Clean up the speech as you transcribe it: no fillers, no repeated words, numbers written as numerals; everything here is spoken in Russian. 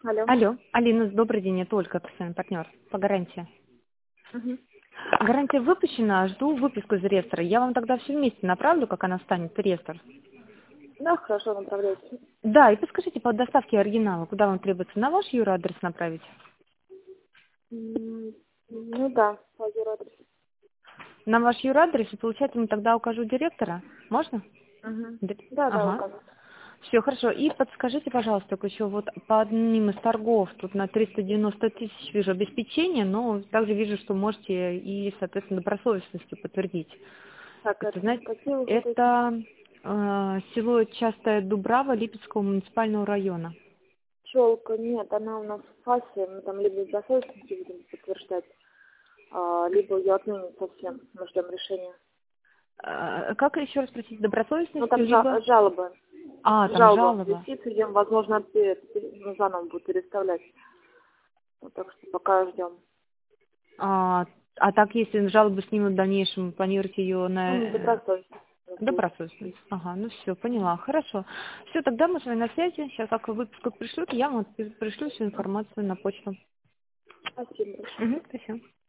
Алло. Алло, Алина, добрый день, это Ольга, постоянный партнер по гарантии. Мгм. Гарантия выпущена, жду выписку из реестра. Я вам тогда все вместе направлю, как она станет в реестр. Да, хорошо, направляйте. Да, и подскажите по доставке оригинала, куда вам требуется, на ваш юрадрес направить? Ну да, по адрес. На ваш юрадрес, и получается, мы тогда укажу директора? Можно? Угу. Да, да, Ага. указано. Все, хорошо. И подскажите, пожалуйста, только еще вот по одним из торгов, тут на 390 тысяч вижу обеспечение, но также вижу, что можете и, соответственно, добросовестностью подтвердить. Так, Это, это знаете, какие вы хотите? это село Частая Дубрава Липецкого муниципального района. Челка, нет, она у нас в фасе, мы там либо из досрочности будем подтверждать, либо ее отменят совсем, мы ждем решения. Как еще раз спросить, Ну добросовестностью, там либо... жалоба. Там Жалоба жалоба. висит, ее, возможно, заново будут переставлять. Вот, так что пока ждем. А так, если жалобу снимут в дальнейшем, планируете ее Ну, на добросовестность. добросовестность? Ага, ну все, поняла, хорошо. Все, тогда мы с вами на связи. Сейчас, как выпуск пришлют, я вам пришлю всю информацию на почту. Спасибо большое. Угу, спасибо.